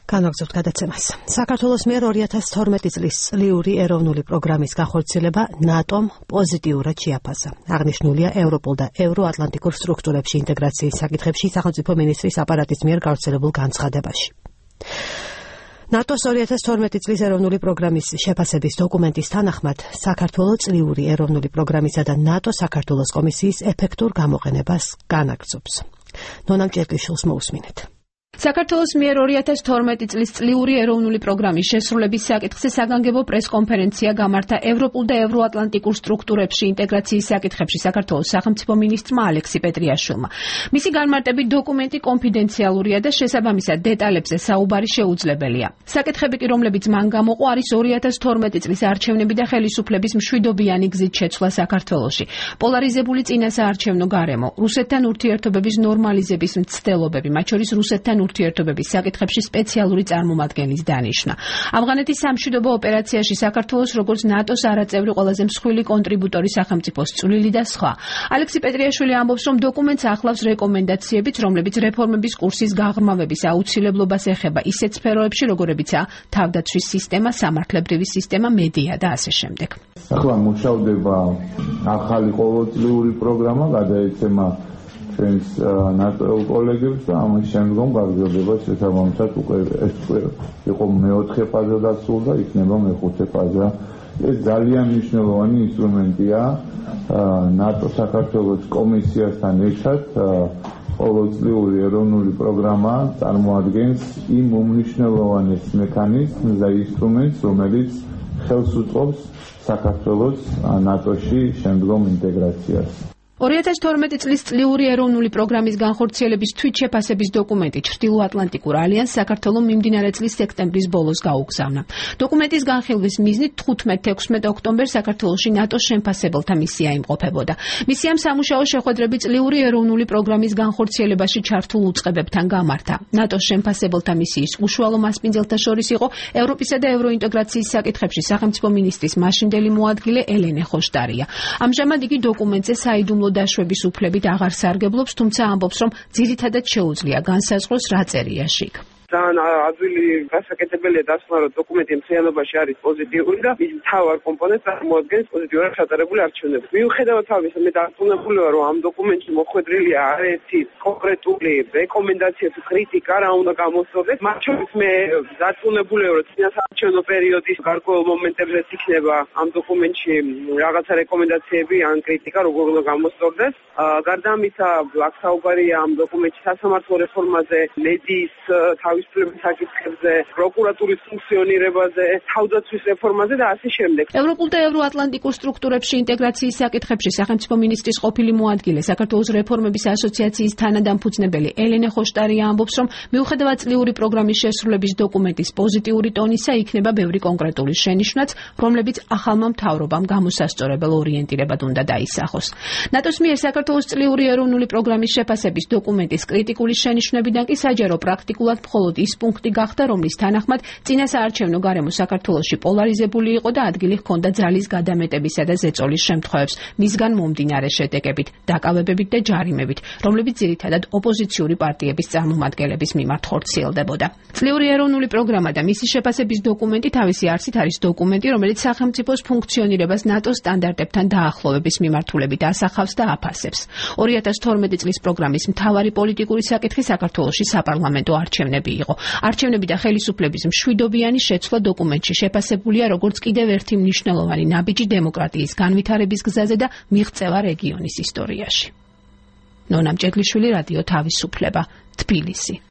განაგზავნებთ გადაცემას. საქართველოს მიერ 2012 წლის წლიური ეროვნული პროგრამის განხორციელება ნატომ პოზიტიურად შეაფასა. აღნიშნულია ევროპულ და ევროატლანტიკურ სტრუქტურებში ინტეგრაციის საკითხებში სახელმწიფო მინისტრის აპარატის მიერ გავრცელებულ განცხადებაში. ნატოს 2012 წლის ეროვნული პროგრამის შეფასების დოკუმენტის თანახმად საქართველოს წლიური ეროვნული პროგრამისა და ნატო საქართველოს კომისიის ეფექტურ გამოყენებას განაგრძობს. ნონამ ჭეკლიშვილს მოусმინეთ. საქართველოს მიერ 2012 წლის წლიური ეროვნული პროგრამის შესრულების საკითხზე საგანგებო პრესკონფერენცია გამართა ევროპულ და ევროატლანტიკურ სტრუქტურებში ინტეგრაციის საკითხებში საქართველოს სახელმწიფო მინისტრმა ალექსი პეტრიაშვილმა. მისი განმარტებით დოკუმენტი კონფიდენციალურია და შესაბამისად დეტალებზე საუბარი შეუძლებელია. საკითხები კი, რომლებიც მან გამოყო, არის 2012 წლის არჩევნები და ხელისუფლების მშვიდობიანი გზით შეცვლა საქართველოში, პოლარიზებული წინასაარჩევნო გარემო, რუსეთთან ურთიერთობების ნორმალიზების მცდელობები, მათ შორის რუსეთთან ურთიერთობების საკითხებში სპეციალური წარმომადგენლის დანიშვნა. ავღანეთის სამშვიდობო ოპერაციაში საქართველოს როგორც ნატოს არაწევრი ყველაზე მსხვილი კონტრიბუტორი სახელმწიფოს წვლილი და სხვა. ალექსი პეტრიაშვილი ამბობს, რომ დოკუმენტს ახლავს რეკომენდაციებიც, რომლებიც რეფორმების კურსის გაღრმავების აუცილებლობას ეხება ისეთ სფეროებში, როგორებიცაა თავდაცვის სისტემა, სამართლებრივი სისტემა, მედია და ასე შემდეგ. ახლა მუშავდება ახალი ყოველწლიური პროგრამა, გადაეცემა ჩვენს ნატოელ კოლეგებს და ამის შემდგომ გაგრძელდება შესაბამისად უკვე ეს იყო მეოთხე ფაზა დასრულდა და იქნება მეხუთე ფაზა. ეს ძალიან მნიშვნელოვანი ინსტრუმენტია ნატო საქართველოს კომისიასთან ერთად. ყოველწლიური ეროვნული პროგრამა წარმოადგენს იმ უმნიშვნელოვანეს მექანიზმს და ინსტრუმენტს, რომელიც ხელს უწყობს საქართველოს ნატოში შემდგომ ინტეგრაციას. 2012 წლის წლიური ეროვნული პროგრამის განხორციელების თვითშეფასების დოკუმენტი ჩრდილოატლანტიკურ ალიანსს საქართველოს მიმდინარე წლის სექტემბრის ბოლოს გაუგზავნა. დოკუმენტის განხილვის მიზნით 15-16 ოქტომბერს საქართველოში ნატოს შემფასებელთა მისია იმყოფებოდა. მისიამ სამუშაო შეხვედრები წლიური ეროვნული პროგრამის განხორციელებაში ჩართულ უწყებებთან გამართა. ნატოს შემფასებელთა მისიის უშუალო მასპინძელთა შორის იყო ევროპისა და ევროინტეგრაციის საკითხებში სახელმწიფო მინისტრის მაშინდელი მოადგილე ელენე ხოშტარია. ამჟამად იგი დოკუმენტზე საიდუმლო დაშვების უფლებით აღარ სარგებლობს, თუმცა ამბობს, რომ ძირითადად შეუძლია განსაზღვროს რა წერია შიგ. ძალიან ადვილი გასაკეთებელია დასკვნა, რომ დოკუმენტი მთლიანობაში არის პოზიტიური და მის მთავარ კომპონენტს წარმოადგენს პოზიტიურად ჩატარებული არჩევნები. მიუხედავად ამისა, მე დარწმუნებული ვარ, რომ ამ დოკუმენტში მოხვედრილია არაერთი კონკრეტული რეკომენდაცია თუ კრიტიკა, რა უნდა გამოსწორდეს. მათ შორის მე დარწმუნებული ვარ, რომ წინასაარჩევნო პერიოდის გარკვეულ მომენტებზეც იქნება ამ დოკუმენტში რაღაცა რეკომენდაციები ან კრიტიკა, როგორ უნდა გამოსწორდეს. გარდა ამისა, აქ საუბარია ამ დოკუმენტში სასამართლო რეფორმაზე, მედიის თავისუფლების საკითხებზე, პროკურატურის ფუნქციონირებაზე, თავდაცვის რეფორმაზე და ასე შემდეგ. ევროპულ და ევროატლანტიკურ სტრუქტურებში ინტეგრაციის საკითხებში სახელმწიფო მინისტრის ყოფილი მოადგილე, საქართველოს რეფორმების ასოციაციის თანადამფუძნებელი ელენე ხოშტარია ამბობს, რომ მიუხედავად წლიური პროგრამის შესრულების დოკუმენტის პოზიტიური ტონისა, იქნება ბევრი კონკრეტული შენიშვნაც, რომლებიც ახალმა მთავრობამ გამოსასწორებელ ორიენტირებად უნდა დაისახოს. ნატოს მიერ საქართველოს წლიური ეროვნული პროგრამის შეფასების დოკუმენტის კრიტიკული შენიშვნებიდან კი საჯარო პრაქტიკულად მხოლოდ ის პუნქტი გახდა, რომლის თანახმად წინასაარჩევნო გარემო საქართველოში პოლარიზებული იყო და ადგილი ჰქონდა ძალის გადამეტებისა და ზეწოლის შემთხვევებს, მისგან მომდინარე შედეგებით, დაკავებებით და ჯარიმებით, რომლებიც ძირითადად ოპოზიციური პარტიების წარმომადგენლების მიმართ ხორციელდებოდა. წლიური ეროვნული პროგრამა და მისი შეფასების დოკუმენტი თავისი არსით არის დოკუმენტი, რომელიც სახელმწიფოს ფუნქციონირებას ნატოს სტანდარტებთან დაახლოვების მიმართულებით ასახავს და აფასებს. 2012 წლის პროგრამის მთავარი პოლიტიკური საკითხი საქართველოში საპარლამენტო არჩევნები იყო. არჩევნები და ხელისუფლების მშვიდობიანი შეცვლა დოკუმენტში შეფასებულია როგორც კიდევ ერთი მნიშვნელოვანი ნაბიჯი დემოკრატიის განვითარების გზაზე და მიღწევა რეგიონის ისტორიაში. ნონამ ჭეკლიშვილი, რადიო თავისუფლება, თბილისი.